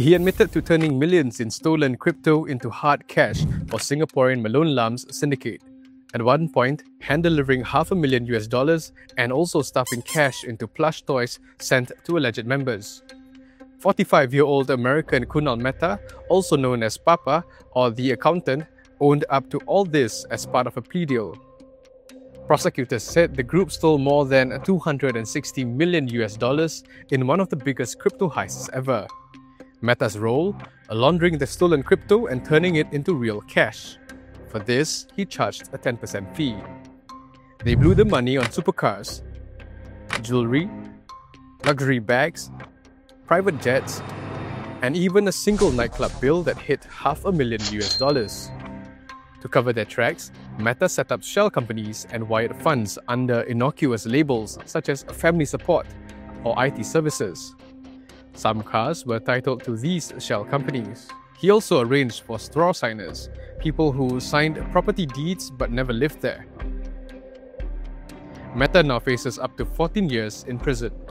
He admitted to turning millions in stolen crypto into hard cash for Singaporean Malone Lam's syndicate. At one point, hand-delivering $500,000 and also stuffing cash into plush toys sent to alleged members. 45-year-old American Kunal Mehta, also known as Papa or the accountant, owned up to all this as part of a plea deal. Prosecutors said the group stole more than $260 million in one of the biggest crypto heists ever. Mehta's role? Laundering the stolen crypto and turning it into real cash. For this, he charged a 10% fee. They blew the money on supercars, jewelry, luxury bags, private jets, and even a single nightclub bill that hit $500,000. To cover their tracks, Mehta set up shell companies and wired funds under innocuous labels such as family support or IT services. Some cars were titled to these shell companies. He also arranged for straw signers, people who signed property deeds but never lived there. Mehta now faces up to 14 years in prison.